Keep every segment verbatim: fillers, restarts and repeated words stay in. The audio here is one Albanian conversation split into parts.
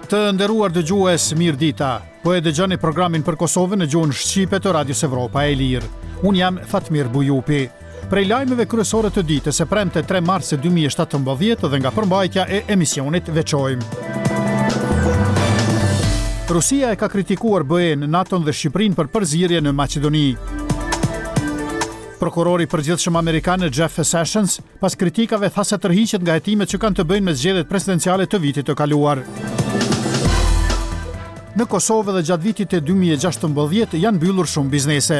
Të nderuar dëgjues, mirë dita. Po e dëgjoni programin për Kosovën në gjuhën shqipe të Radios Evropa e Lirë. Unë jam Fatmir Bujupi. Prej lajmeve kryesore të ditës së premte tre mars dy mijë e shtatëmbëdhjetë dhe nga përmbajtja e emisionit veçojmë. Rusia e ka kritikuar B E-n, NATO-n dhe Shqipërinë për përzierje në Maqedoni. Prokurori përgjithshëm amerikan Jeff Sessions, pas kritikave tha se tërhiqet nga hetimet që kanë të bëjnë me zgjedhjet presidenciale të vitit të kaluar. Në Kosovë dhe gjatë vitit e dy mijë e gjashtëmbëdhjetë janë mbyllur shumë biznese.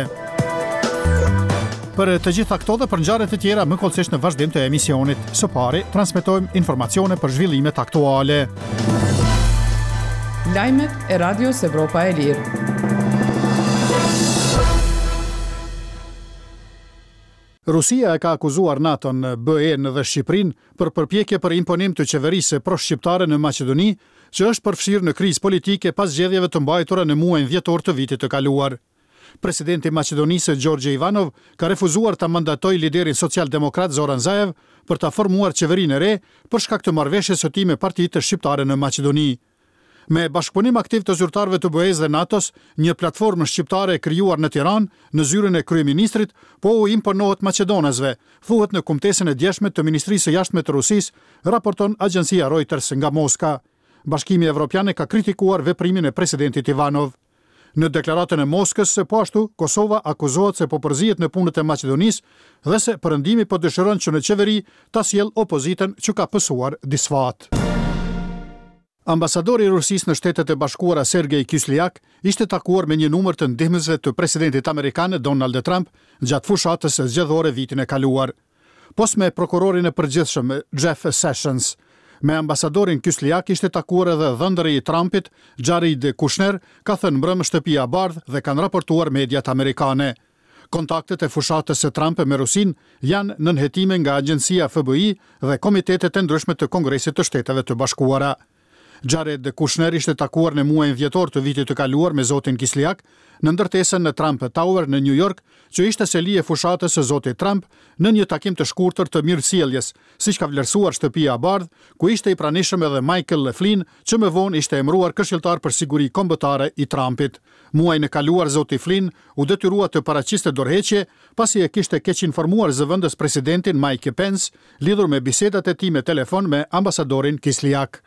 Për të gjitha këto dhe për ngjarje të tjera më kollësisht në vazhdim të emisionit. Së pari, transmetojmë informacione për zhvillimet aktuale. Lajmet e Radios Evropa e Lirë. Rusia e ka akuzuar NATO-n, B E-n dhe Shqipërinë për përpjekje për imponim të qeverisë proshqiptare në Maqedoni, që është përfshirë në krizë politike pas zgjedhjeve të mbajtura në muajin dhjetor të vitit të kaluar. Presidenti i Maqedonisë Gjorgje Ivanov ka refuzuar ta mandatojë liderin social-demokrat Zoran Zaev për ta formuar qeverinë e re për shkak të marrëveshjes së tij me partitë shqiptare në Maqedoni. Me bashkëpunim aktiv të zyrtarëve të B E-s dhe NATO-s, një platformë shqiptare e krijuar në Tiranë në zyrën e kryeministrit, po u imponohet maqedonezve, thuhet në kumtesën e djeshme të Ministrisë së Jashtme të Rusisë, raporton agjencia Reuters nga Moska. Bashkimi Evropian ka kritikuar veprimin e presidentit Ivanov. Në deklaratën e Moskës, po ashtu, Kosova akuzohet se po përzihet në punët e Maqedonisë dhe se perëndimi po dëshiron që në qeveri ta sjellë opozitën që ka pësuar disfat. Ambasadori i Rusisë në Shtetet e Bashkuara Sergej Kysliak ishte takuar me një numër të ndihmësve të presidentit amerikan Donald Trump gjatë fushatës së zgjedhore vitin e kaluar. Pos me prokurorin e përgjithshëm Jeff Sessions. Me ambasadorin Kysliak ishte takuar edhe dhëndëri i Trumpit, Jared Kushner, ka thënë mbrëmë shtëpia e Bardhë dhe kanë raportuar mediat amerikane. Kontaktet e fushatës së Trump me Rusin janë nën hetime nga agjencia F B I dhe komitetet e ndryshme të Kongresit të Shteteve të Bashkuara. Jared Kushner ishte takuar në muajin dhjetor të vitit të kaluar me zotin Kysliak në ndërtesën në Trump Tower në New York, që ishte seli e fushatës së zotit Trump në një takim të shkurtër të mirësjelljes, siç ka vlerësuar shtëpia e Bardhë, ku ishte i pranishëm edhe Michael Flynn, që më vonë ishte emëruar këshilltar për siguri kombëtare i Trumpit. Muajin e kaluar zoti Flynn u detyrua të paraqiste dorëheqje pasi e kishte keq informuar zëvendës presidentin Mike Pence lidhur me bisedat e tij me telefon me ambasadorin Kysliak.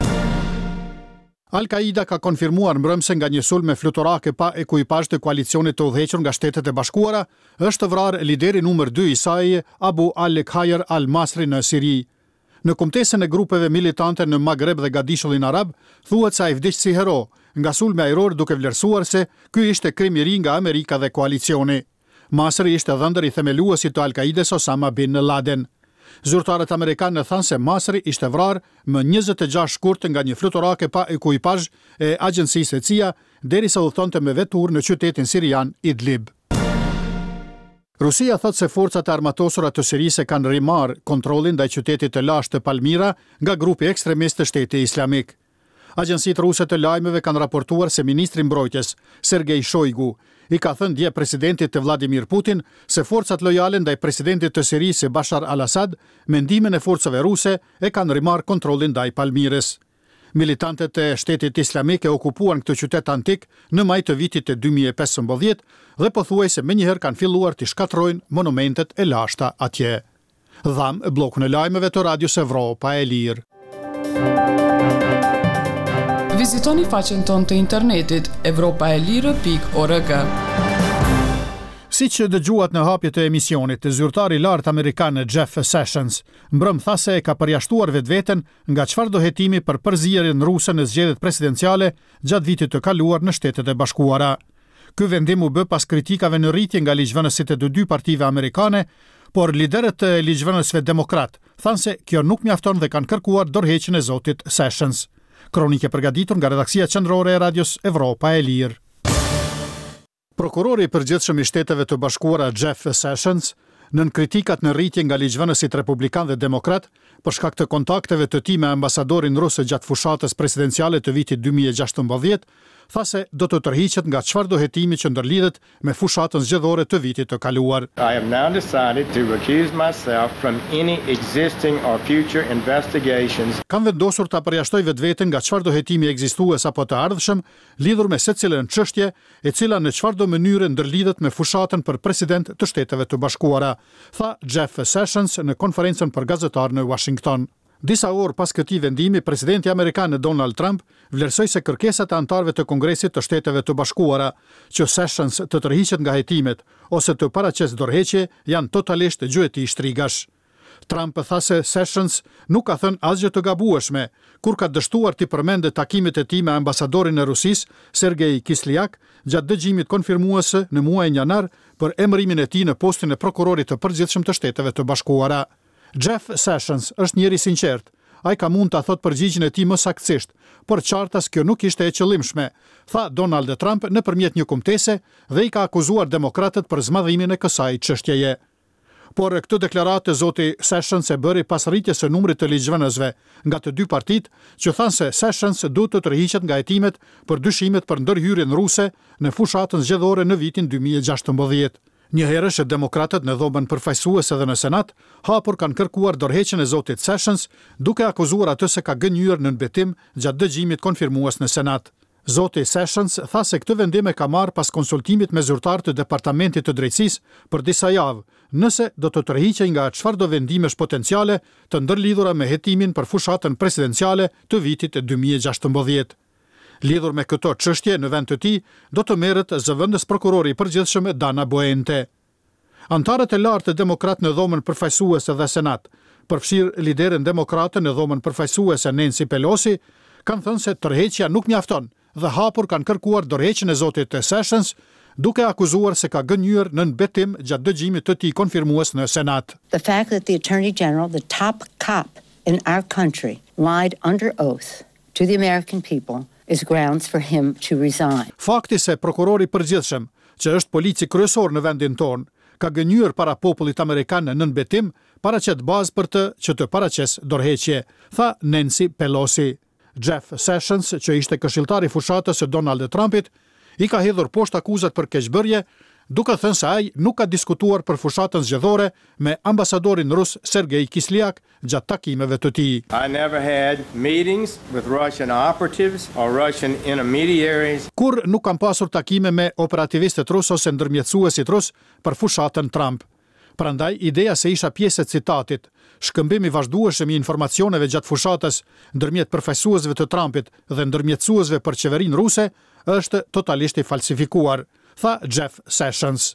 Al-Qaida ka konfirmuar mbrëmse nga një sulm me fluturake pa ekuipazh të koalicionit të udhëhequr nga Shtetet e Bashkuara, është vrarë lideri numër dy i saj, Abu al-Khair al-Masri në Siri. Në kumtesën e grupeve militante në Maghreb dhe Gadishullin Arab, thuhet se ai vdiq si hero, nga sulmi ajror duke vlerësuar se ky ishte krim i ri nga Amerika dhe koalicioni. Masri ishte dhëndër i themeluesit të Al-Qaides Osama bin Laden. Zyrtarët amerikanë thanë se Masri ishte vrarë më njëzet e gjashtë shkurt nga një fluturake pa ekuipazh e agjencisë e C I A, derisa udhëtonte me vetur në qytetin sirian Idlib. Rusia thot se forcat e armatosura të Sirisë kanë rimar kontrollin ndaj qytetit të lashtë të Palmira nga grupi ekstremist të Shtetit Islamik. Agjencitë ruse të lajmeve kanë raportuar se ministri i mbrojtjes Sergej Shoigu i ka thënë dje presidentit të Vladimir Putin se forcat lojale ndaj presidentit të Sirisë Bashar al-Assad me ndihmën e forcave ruse e kanë rimar kontrollin ndaj Palmirës. Militantët e Shtetit Islamik e okupuan këtë qytet antik në maj të vitit të dy mijë e pesëmbëdhjetë dhe pothuajse menjëherë kanë filluar të shkatrojnë monumentet e lashta atje. Dham bllokun e lajmeve të Radios Evropa e Lirë. Vizitoni faqen tonë të internetit evropaelire pikë org. Siç dëgjuat në hapje të emisionit, zyrtari i lartë amerikan Jeff Sessions mbrëm tha se e ka përjashtuar vetveten nga çfarë do hetimi për përzierjen ruse në zgjedhjet presidenciale gjatë vitit të kaluar në Shtetet e Bashkuara. Ky vendim u bë pas kritikave në rritje nga ligjvënësit e të dy partive amerikane, por liderët e ligjvënësve demokrat thanë se kjo nuk mjafton dhe kanë kërkuar dorëheqjen e zotit Sessions. Kronike përgatitur nga redaksia qendrore e Radios Evropa e Lirë. Prokurori i përgjithshëm i Shteteve të Bashkuara Jeff Sessions, nën kritikat në rritje nga ligjvënësit republikan dhe demokrat, për shkak të kontakteve të tij me ambasadorin rus gjatë fushatës presidenciale të vitit dy mijë e gjashtëmbëdhjetë, tha se do të tërhiqet nga çfarëdo hetimi që ndërlidhet me fushatën zgjedhore të vitit të kaluar. I have now decided to recuse myself from any existing or future investigations. Kam vendosur ta përjashtoj vetveten nga çfarëdo hetimi ekzistues apo të ardhshëm lidhur me secilën çështje e cila në çfarëdo mënyre ndërlidhet me fushatën për president të Shteteve të Bashkuara, tha Jeff Sessions në konferencën për gazetarë në Washington. Disa orë pas këtij vendimi, presidenti amerikan Donald Trump vlerësoi se kërkesat e anëtarëve të Kongresit të Shteteve të Bashkuara që Sessions të tërhiqet nga hetimet ose të paraqesë dorëheqje janë totalisht gjueti shtrigash. Trump tha se Sessions nuk ka thënë asgjë të gabueshme kur ka dështuar t'i përmendë takimet e tij me ambasadorin e Rusisë, Sergej Kisliak, gjatë dëgjimit konfirmues në muajin janar për emërimin e tij në postin e prokurorit të përgjithshëm të Shteteve të Bashkuara. Jeff Sessions është njeri sinqert. Ai ka mund ta thot përgjigjen e tij më saktësisht, por qartas kjo nuk ishte e qëllimshme, tha Donald Trump nëpërmjet një kumtese dhe i ka akuzuar demokratët për zmadhimin e kësaj çështjeje. Por këtë deklaratë zoti Sessions e bëri pas rritjes së numrit të ligjvënësve nga të dy partitë që thanë se Sessions duhet të tërhiqet nga hetimet për dyshimet për ndërhyrjen ruse në fushatën zgjedhore në vitin dy mijë e gjashtëmbëdhjetë. Një herë që demokratët në dhomën përfaqësuese dhe në Senat hapur kanë kërkuar dorëheqjen e zotit Sessions, duke akuzuar atë se ka gënjur në nënbetim gjatë dëgjimit konfirmues në Senat. Zoti Sessions tha se këtë vendim e ka marrë pas konsultimit me zyrtar të Departamentit të Drejtësisë për disa javë, nëse do të tërhiqej nga çfarëdo vendimesh potenciale të ndërlidhura me hetimin për fushatën presidenciale të vitit dy mijë e gjashtëmbëdhjetë. Lidhur me këto çështje në vend të tij, do të merret zëvendës prokurori i përgjithshëm Dana Boente. Antarët e lartë demokrat në dhomën përfaqësuese dhe Senat, përfshirë liderin demokratë në dhomën përfaqësuese Nancy Pelosi, kanë thënë se tërheqja nuk mjafton dhe hapur kanë kërkuar dorëheqjen e zotit Sessions, duke akuzuar se ka gënjur në nënbetim gjatë dëgjimit të tij konfirmues në Senat. The fact that the Attorney General, the top cop in our country, lied under oath to the American people is grounds for him to resign. Fakti se prokurori i përgjithshëm, që është polici kryesor në vendin tonë, ka gënjur para popullit amerikan në nënbetim, paraqet bazë për të që të paraqes dorëheqje, tha Nancy Pelosi. Jeff Sessions, që ishte këshilltar i fushatës së Donald Trumpit, i ka hedhur poshtë akuzat për keqbërje, duke thënë se ai nuk ka diskutuar për fushatën zgjedhore me ambasadorin rus Sergej Kisliak gjatë takimeve të tij. I never had meetings with Russian operatives or Russian intermediaries. Kur nuk kam pasur takime me operativistët rus ose ndërmjetësuesit rus për fushatën Trump. Prandaj ideja se isha pjesë e citatit, shkëmbimi vazhdueshëm i informacioneve gjatë fushatës ndërmjet përfaqësuesve të Trumpit dhe ndërmjetësuesve për qeverinë ruse është totalisht i falsifikuar, tha Jeff Sessions.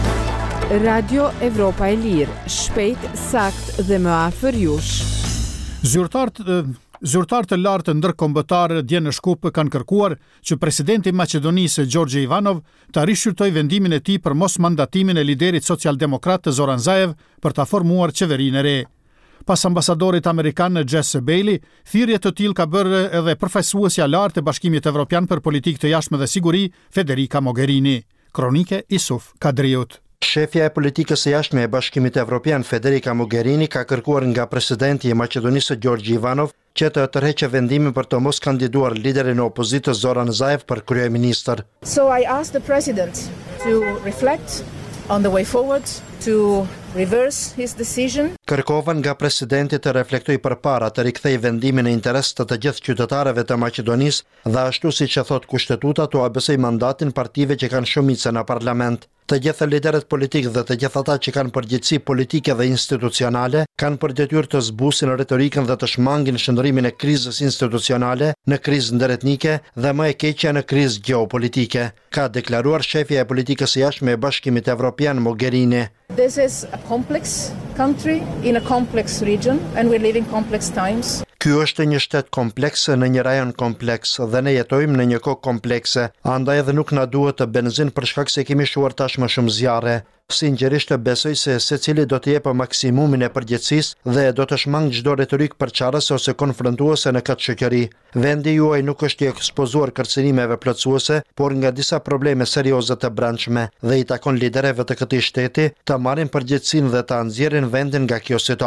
Radio Evropa e Lirë, shpejt, sakt dhe më afër jush. Zyrtarët Zyrtarë të lartë ndërkombëtar dje në Shkup kanë kërkuar që presidenti i Maqedonisë Gjorgje Ivanov të rishqyrtoj vendimin e tij për mos mandatimin e liderit socialdemokrat Zoran Zaev për ta formuar qeverinë e re. Pas ambasadorit amerikan Jess Bailey, thirrje të tillë ka bërë edhe përfaqësuesja lartë e Bashkimit Evropian për politikë të jashtme dhe siguri, Federica Mogherini. Kronike Isuf Kadriut. Shefja e politikës së jashtme e Bashkimit Evropian Federica Mogherini ka kërkuar nga presidenti i Maqedonisë Gjorgje Ivanov që të tërheqë vendimin për të mos kandiduar liderin e opozitës Zoran Zaev për kryeministër. So I asked the president to reflect on the way forward, to reverse his decision. Kërkovan nga presidenti të reflektoj përpara të rikthej vendimin në interes të të gjithë qytetarëve të Maqedonisë dhe ashtu siç e thot kushtetuta të abësoj mandatin partive që kanë shumicë në parlament. Të gjithë liderët politikë dhe të gjithë ata që kanë përgjegjësi politike dhe institucionale kanë për detyrë të zbusin retorikën dhe të shmangin shndërrimin e krizës institucionale në krizë ndërretnike dhe më e keqja në krizë gjeopolitike, ka deklaruar shefja e politikës së jashtme e Bashkimit Evropian Mogherini. This is a complex country in a complex region and we're living complex times. Ky është një shtet kompleks në një rajon kompleks dhe ne jetojmë në një kohë komplekse, andaj edhe nuk na duhet të benzin për shkak se kemi shuar tashmë shumë zjarre. Sinqerisht besoj se secili do të jepë maksimumin e përgjegjësisë dhe do të shmang çdo retorik përçarëse ose konfrontuese në këtë shoqëri. Vendi juaj nuk është i ekspozuar kërcënimeve plotësuese, por nga disa probleme serioze të brendshme dhe i takon liderëve të këtij shteti të marrin përgjegjësinë dhe ta nxjerrin vendin nga kjo situatë,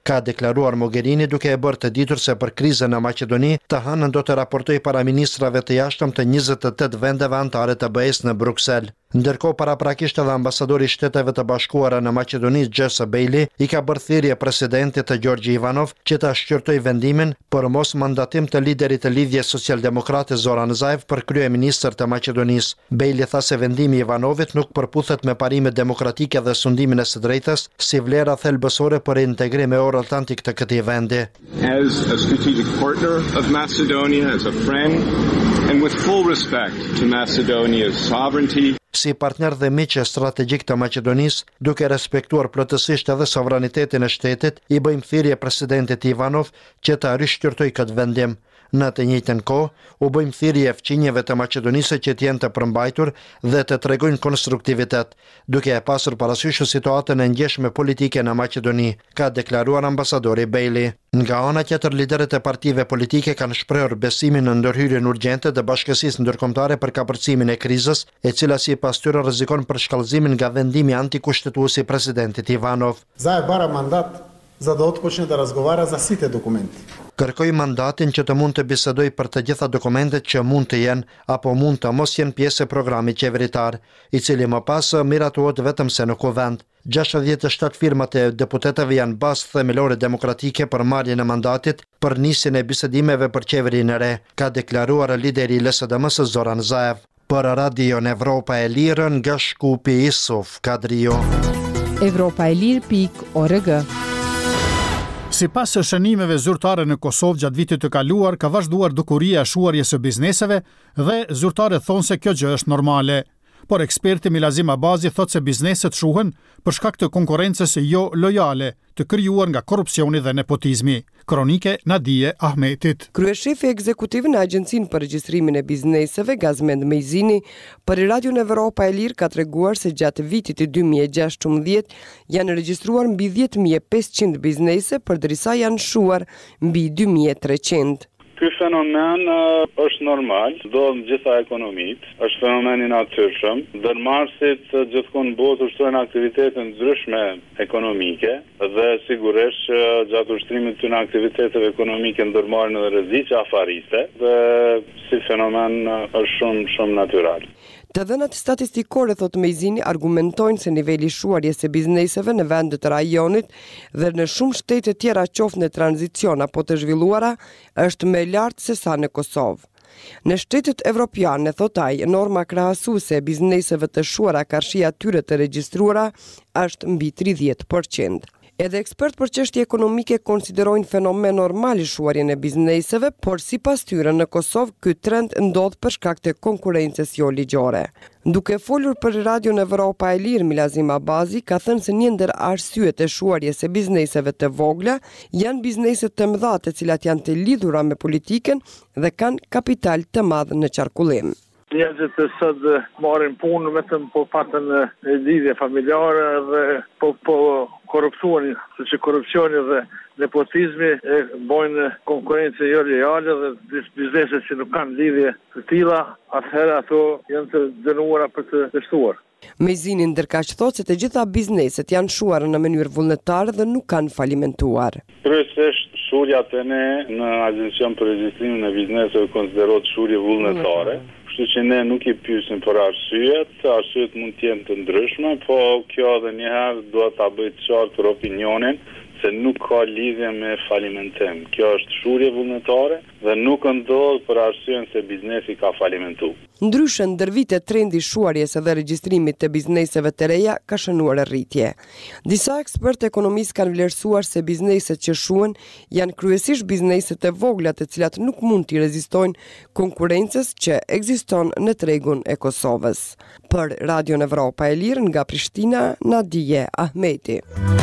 ka deklaruar Mogherini duke e bërë të ditur se për krizën në Maqedoni të hënën do të raportoj para ministrave të jashtëm të njëzet e tetë vendeve anëtare të B E-s në Bruksel. Ndërkohë paraprakisht edhe ambasadori i Shteteve të Bashkuara në Maqedoni Gjesa Bejli i ka bërë thirrje presidentit të Gjorgji Ivanov që ta shqyrtoj vendimin për mos mandatim të liderit të lidhjes socialdemokrate Zoran Zaev për kryeministër të Maqedonisë. Bejli tha se vendimi i Ivanovit nuk përputhet me parimet demokratike dhe sundimin e së drejtës si vlera thelbësore për integrim euro-atlantik të këtij vendi. As a strategic partner of Macedonia, as a friend, and with full respect to Macedonia's sovereignty, si partner dhe miq strategjik të Maqedonisë, duke respektuar plotësisht edhe sovranitetin e shtetit, i bëjmë thirrje presidentit Ivanov që ta rishqyrtojë këtë vendim. Në të njëjtën kohë, u bëjmë thirrje fqinjeve të Maqedonisë që të jenë të përmbajtur dhe të tregojnë konstruktivitet, duke e pasur parasysh situatën e ndjeshme politike në Maqedoni, ka deklaruar ambasadori Bejli. Nga ana tjetër, liderët e partive politike kanë shprehur besimin në ndërhyrjen urgjente të bashkësisë ndërkombëtare për kapërcimin e krizës, e cila sipas tyre rrezikon për shkallëzimin nga vendimi antikushtetues i presidentit Ivanov. Zaev bara mandat za da otpočne da razgovara za svi te dokumenti. Kërkoi mandatin që të mund të bisedoj për të gjitha dokumentet që mund të jenë apo mund të mos jenë pjesë e programit qeveritar, i cili më pas miratuohet vetëm se në kuvend. gjashtëdhjetë e shtatë firmat e deputetëve janë bazë themelore demokratike për marrjen e mandatit për nisjen e bisedimeve për qeverinë e re, ka deklaruar lideri i L S D M-s Zoran Zaev. Për Radio Evropa e Lirë nga Shkupi Isuf Kadrio. Evropa e Lirë pikë org. Sipas shënimeve zyrtare në Kosovë gjatë vitit të kaluar, ka vazhduar dukuria e shuarjes së bizneseve dhe zyrtarët thonë se kjo gjë është normale. Por eksperti Milazim Abazi thotë se bizneset shuhen për shkak të konkurrencës jo lojale, të krijuar nga korrupsioni dhe nepotizmi. Kronike Nadije Ahmetit. Kryeshefi ekzekutiv në Agjencinë për Regjistrimin e Bizneseve, Gazmend Mejzini, për Radio Evropa e Lirë ka treguar se gjatë vitit të dy mijë e gjashtëdhjetë janë regjistruar mbi dhjetë mijë e pesëqind biznese, përderisa janë shuar mbi dy mijë e treqind. Ky fenomen uh, është normal, ndodh në gjitha ekonomitë, është fenomen i natyrshëm. Ndërmarrësit uh, gjithmonë botë ushtrojnë aktivitete ndryshme ekonomike dhe sigurisht që uh, gjatë ushtrimit të aktiviteteve ekonomike ndërmarrin edhe rreziqe afariste dhe si fenomen uh, është shumë shumë natyral. Të dhënat statistikore, thot Mejzini, argumentojnë se niveli shuarjes së bizneseve në vendet e rajonit dhe në shumë shtete tjera qoftë në tranzicion apo të zhvilluara është më lartë se sa në Kosovë. Në shtetet evropiane, thot ai, norma krahasuese e bizneseve të shuara karshia tyre të regjistruara është mbi tridhjetë përqind. Edhe ekspert për çështje ekonomike konsiderojnë fenomen normal i shuarjen e bizneseve, por sipas tyre në Kosovë ky trend ndodh për shkak të konkurrencës jo ligjore. Duke folur për Radio Evropa e Lirë, Milazim Abazi ka thënë se një ndër arsyet e shuarjes së bizneseve të vogla janë bizneset të mëdha, të cilat janë të lidhura me politikën dhe kanë kapital të madh në qarkullim. Njerëzit të sot marrin punë vetëm po patën lidhje familjare dhe po po korrupsioni, sepse korrupsioni dhe nepotizmi e bojnë konkurrencë jo lojale dhe biznese që nuk kanë lidhje të tilla, atëherë ato janë të dënuara për të dështuar. Mejzini ndërkaq thotë se të gjitha bizneset janë shuar në mënyrë vullnetare dhe nuk kanë falimentuar. Kryesisht shurja të ne në Agjencion për Regjistrimin e Bizneseve konsiderohet shurje vullnetare. Kështu që ne nuk i pyesim për arsyet, arsyet mund të jenë të ndryshme, po kjo edhe një herë duhet ta bëj të qartë për opinionin se nuk ka lidhje me falimentim. Kjo është shurje vullnetare dhe nuk ndodh për arsyen se biznesi ka falimentuar. Ndryshe, ndër vite trendi shuarjes dhe regjistrimit të bizneseve të reja ka shënuar rritje. Disa ekspertë ekonomistë kanë vlerësuar se bizneset që shuhen janë kryesisht bizneset e vogla, të cilat nuk mund t'i rezistojnë konkurrencës që ekziston në tregun e Kosovës. Për Radio Evropa e Lirë nga Prishtina, Nadije Ahmeti.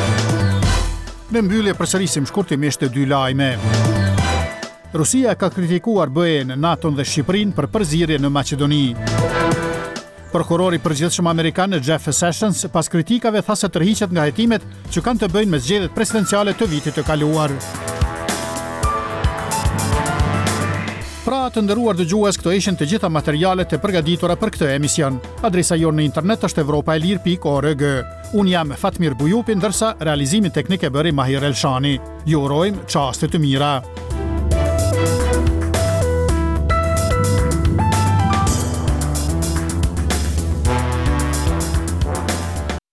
Në mbyllje përsërisim shkurtimisht të dy lajme. Rusia ka kritikuar B E-n, NATO-n dhe Shqipërinë për përzierje në Maqedoni. Prokurori përgjithshëm amerikan Jeff Sessions pas kritikave tha se tërhiqet nga hetimet që kanë të bëjnë me zgjedhjet presidenciale të vitit të kaluar. Pra të nderuar dëgjues, këto ishin të gjitha materialet e përgatitura për këtë emision. Adresa jonë në internet është evropaelir pikë org. Unë jam Fatmir Bujupi, ndërsa realizimin teknik e bëri Mahir Elshani. Ju urojmë çaste të mira.